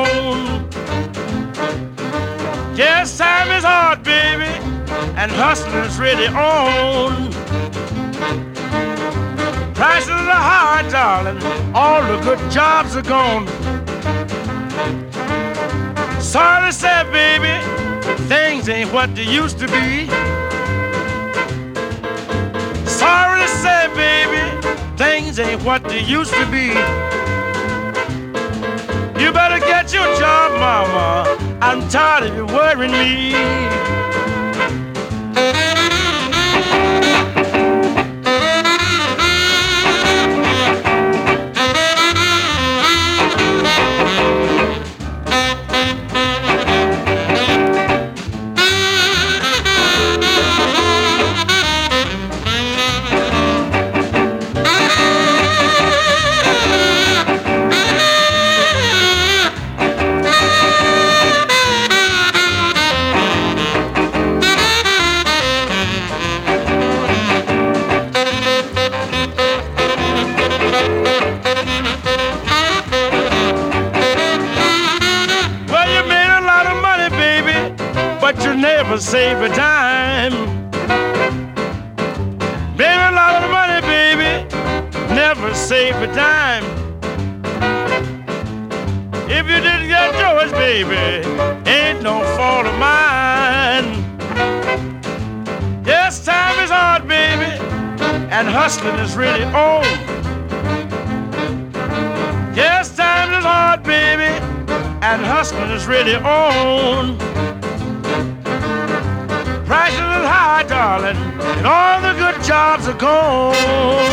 on. Yes, time is hard, baby, and hustling's really on. Prices are high, darling, all the good jobs are gone. Sorry to say, baby, things ain't what they used to be. Sorry to say, baby, things ain't what they used to be. You better get your job, mama. I'm tired of you worrying me. Save a dime. Made a lot of money, baby, never save a dime. If you didn't get yours, baby, ain't no fault of mine. Yes, time is hard, baby, and hustling is really on. Yes, time is hard, baby, and hustling is really on. Prices is high, darling, and all the good jobs are gone.